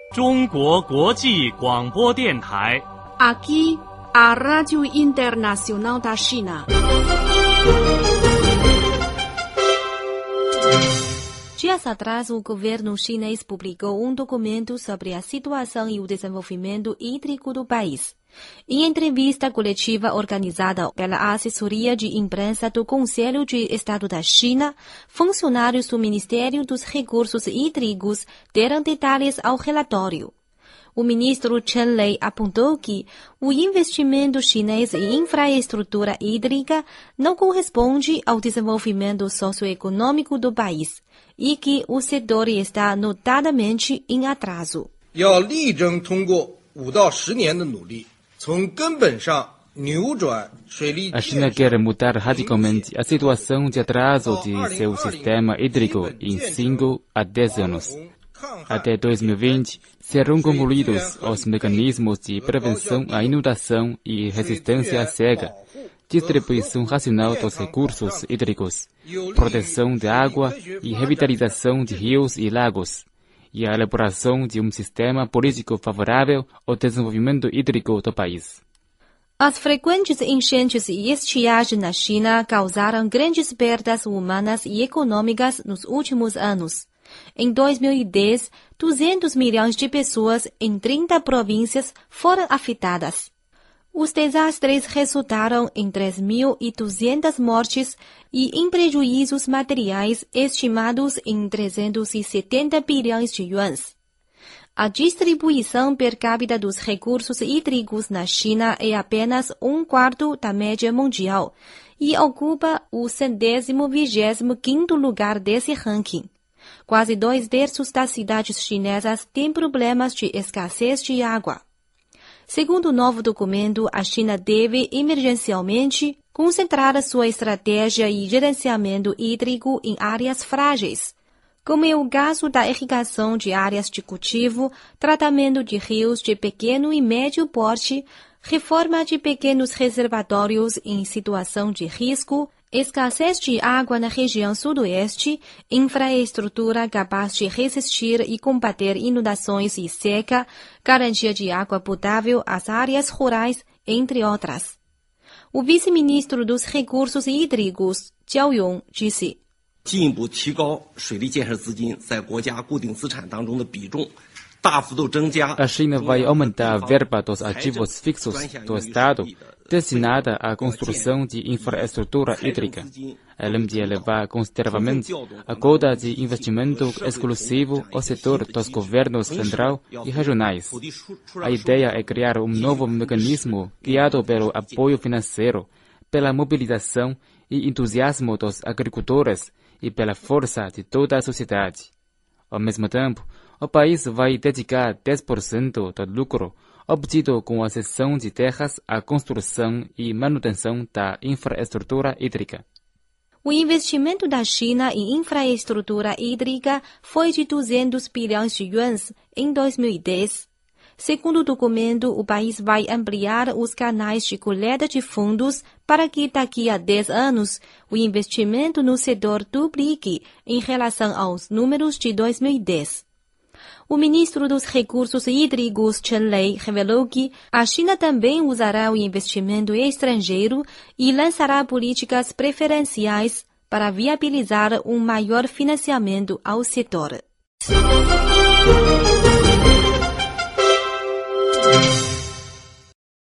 中国国际广播电台 Aqui, a Rádio Internacional da China. Dias atrás, o governo chinês publicou um documento sobre a situação e o desenvolvimento hídrico do país. Em entrevista coletiva organizada pela assessoria de imprensa do Conselho de Estado da China, funcionários do Ministério dos Recursos Hídricos deram detalhes ao relatório. O ministro Chen Lei apontou que o investimento chinês em infraestrutura hídrica não corresponde ao desenvolvimento socioeconômico do país e que o setor está notadamente em atraso. 要力争通过5到10年的努力，从根本上扭转水利。 A China quer mudar radicalmente a situação de atraso de seu sistema hídrico em 5 a 10 anos. Até 2020, serão concluídos os mecanismos de prevenção à inundação e resistência à seca, distribuição racional dos recursos hídricos, proteção de água e revitalização de rios e lagos, e a elaboração de um sistema político favorável ao desenvolvimento hídrico do país. As frequentes enchentes e estiagem na China causaram grandes perdas humanas e econômicas nos últimos anos. Em 2010, 200 milhões de pessoas em 30 províncias foram afetadas. Os desastres resultaram em 3.200 mortes e em prejuízos materiais estimados em 370 bilhões de yuans. A distribuição per capita dos recursos hídricos na China é apenas 1/4 da média mundial e ocupa o 125º lugar desse ranking. Quase 2/3 das cidades chinesas têm problemas de escassez de água. Segundo o novo documento, a China deve emergencialmente concentrar sua estratégia e gerenciamento hídrico em áreas frágeis, como é o caso da irrigação de áreas de cultivo, tratamento de rios de pequeno e médio porte, reforma de pequenos reservatórios em situação de risco, escassez de água na região sudoeste, infraestrutura capaz de resistir e combater inundações e seca, garantia de água potável às áreas rurais, entre outras. O vice-ministro dos Recursos Hídricos, Jiao Yong, disse: 进一步提高水利建设资金在国家固定资产当中的比重，大幅度增加。 A China vai aumentar a verba dos ativos fixos do Estado destinada à construção de infraestrutura hídrica, além de elevar consideravelmente a cota de investimento exclusivo ao setor dos governos central e regionais. A ideia é criar um novo mecanismo guiado pelo apoio financeiro, pela mobilização e entusiasmo dos agricultores e pela força de toda a sociedade. Ao mesmo tempo, o país vai dedicar 10% do lucro obtido com a cessão de terras à construção e manutenção da infraestrutura hídrica. O investimento da China em infraestrutura hídrica foi de 200 bilhões de yuans em 2010. Segundo o documento, o país vai ampliar os canais de coleta de fundos para que daqui a 10 anos o investimento no setor duplique em relação aos números de 2010. O ministro dos Recursos Hídricos, Chen Lei, revelou que a China também usará o investimento estrangeiro e lançará políticas preferenciais para viabilizar um maior financiamento ao setor.